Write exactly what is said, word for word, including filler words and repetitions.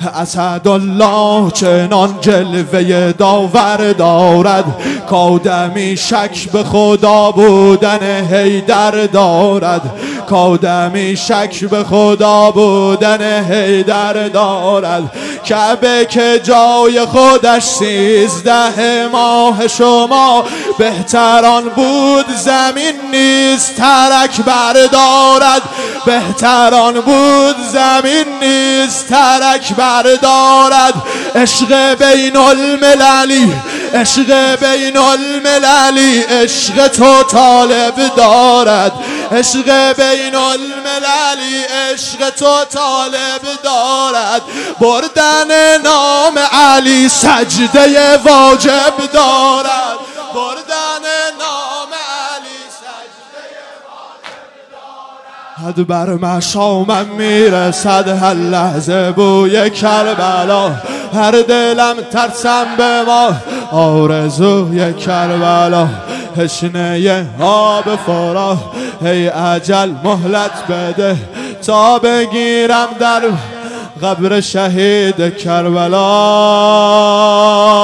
اسدالله چنان جلوه داور دارد کآدمی شک به خدا بودن حیدر دارد کآدمی شک به خدا بودن حیدر دارد کعبه که جای خودش سیزده ماه شما بهتران بود زمین نیز ترک بردارد بهتران بود زمین نیز ترک بردارد عشق بین المللی عشق بین المللی عشق تو طالب دارد عشق بین المللی عشق تو طالب دارد بردن نام علی سجده واجب دارد بردن نام علی سجده واجب دارد حد بر مشامم میرسد هر لحظه بوی کربلا هر دلم ترسم به ما آرزوی کربلا تشنه آب فرات ای اجل مهلت بده تا بگیرم در قبر شهید کربلا.